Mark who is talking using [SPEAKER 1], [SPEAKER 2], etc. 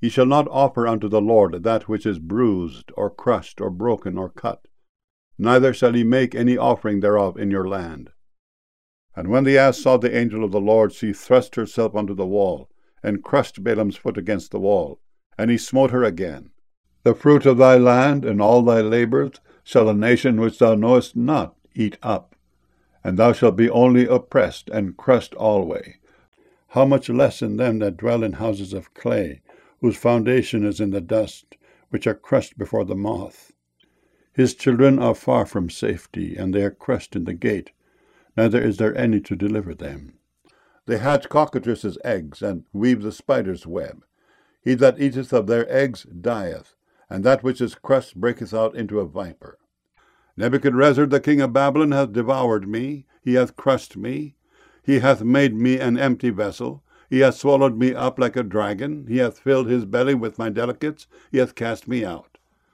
[SPEAKER 1] Ye shall not offer unto the Lord that which is bruised, or crushed, or broken, or cut, neither shall ye make any offering thereof in your land. And when the ass saw the angel of the Lord, she thrust herself unto the wall, and crushed Balaam's foot against the wall, and he smote her again. The fruit of thy land and all thy labours shall a nation which thou knowest not eat up, and thou shalt be only oppressed and crushed alway. How much less in them that dwell in houses of clay, whose foundation is in the dust, which are crushed before the moth. His children are far from safety, and they are crushed in the gate, neither is there any to deliver them. They hatch cockatrices' eggs, and weave the spider's web. He that eateth of their eggs dieth, and that which is crushed breaketh out into a viper. Nebuchadrezzar the king of Babylon hath devoured me, he hath crushed me, he hath made me an empty vessel, he hath swallowed me up like a dragon, he hath filled his belly with my delicates, he hath cast me out.